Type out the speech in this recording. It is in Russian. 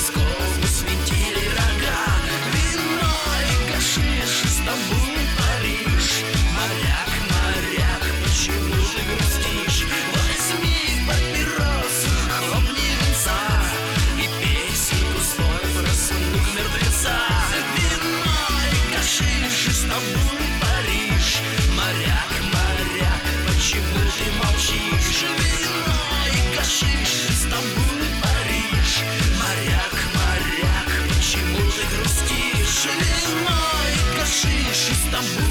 Москву светили рога. Вино и гашиш, Стамбул, Париж. Моряк, моряк, почему ты грустишь? Возьми папиросу, хлопни венца и песенку спой про сундук мертвеца. Вино и гашиш, Стамбул, Париж. Моряк, моряк, почему ты молчишь? Вино и гашиш, Стамбул, Париж. Моряк, моряк, почему ты грустишь? Вино и гашиш, Стамбул.